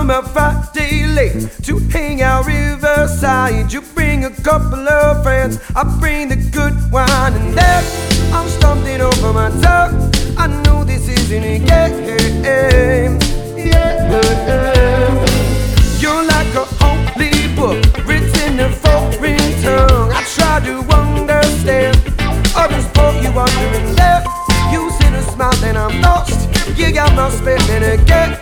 come out Friday late to hang out riverside. You bring a couple of friends, I bring the good wine, and there I'm stumbling over my tongue. I know this isn't a game. You're like a holy book written in foreign tongue. I try to understand, others pull you under and left. You sit and smile and I'm lost. You got my spinning again.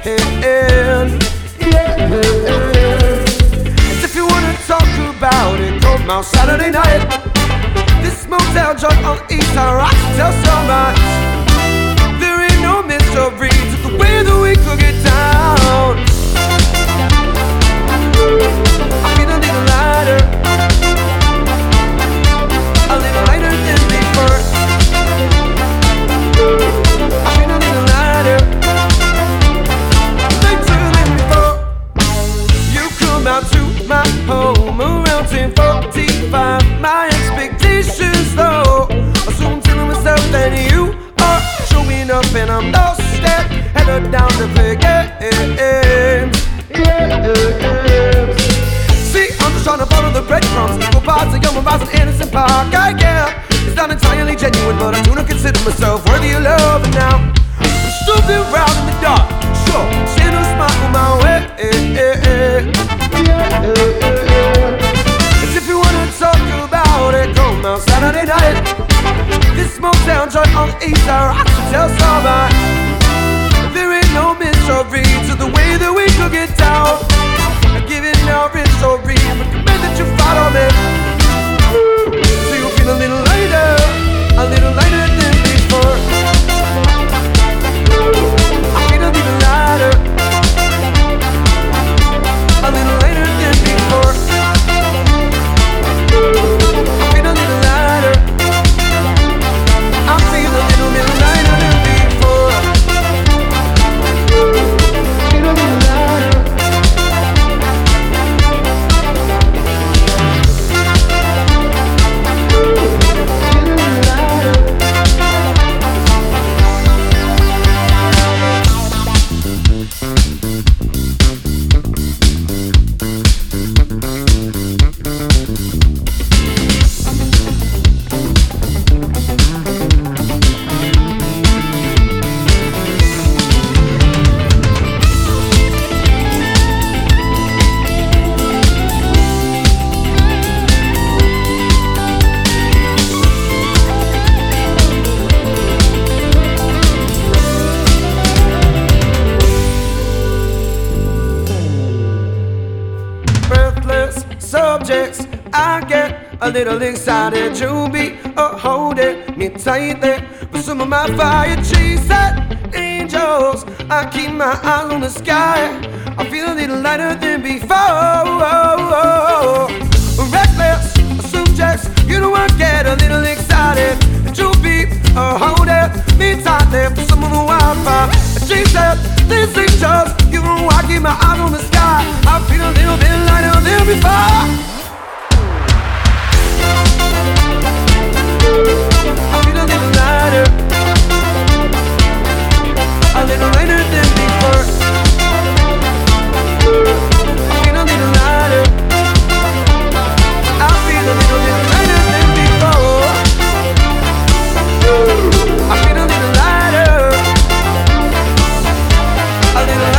As if you wanna talk about it, come out Saturday night. This motel joint on East Side Rock, tell somebody there ain't no mystery to the way that we could get down. I feel a little lighter, a little lighter than before. I feel a little lighter, lighter than before. You come out to my home around 10:45. My expectations low, so I'm telling myself that you are showing up and I'm lost. Headed down the big games. See, I'm just trying to follow the breadcrumbs. Equal parts of young and innocent park. I get it's not entirely genuine, but I do not consider myself worthy of love. And now I'm stupid around in the dark. Sure, shit will smile my way. As if you wanna talk about it, come out Saturday night. This motel joint on East Side Rock, so tell somebody there ain't no mystery to the way that we could get down. Giving no mystery, recommend that you follow me, so you'll feel a little lighter than before. I feel a little lighter, a little lighter than before. I feel a little lighter, I feel a little bit lighter than before. Feel a little lighter. Subjects, I get a little excited. You be holding me tightly, but some of my fire chasing angels. I keep my eyes on the sky. I feel a little lighter than before. Reckless subjects, you know I get a little excited. You be holding me tightly, but some of the wildfire chasing these angels. You know I keep my eyes on the sky. I feel a little bit lighter than before. I feel a little lighter, a little lighter than before. I feel a little lighter, I feel a little bit lighter than before. I feel a little lighter, a little